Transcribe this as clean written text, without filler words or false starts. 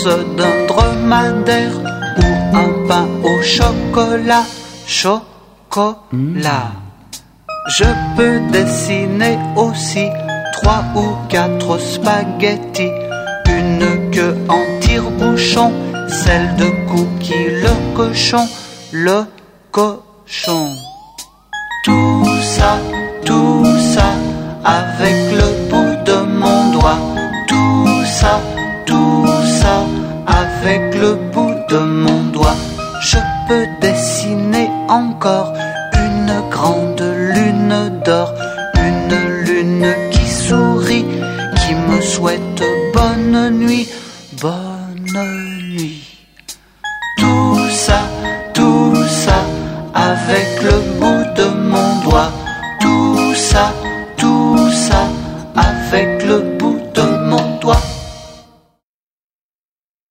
d'un dromadaire ou un pain au chocolat. Chocolat. Je peux dessiner aussi 3 ou 4 spaghettis, une queue en tire-bouchon, celle de Cookie le cochon. Tout ça avec le bout de mon doigt. Tout ça avec le bout de mon doigt. Je peux dessiner encore une grande lune d'or, une lune qui sourit, qui me souhaite bonne nuit, bonne nuit. Tout ça avec le bout de mon doigt. Tout ça avec le bout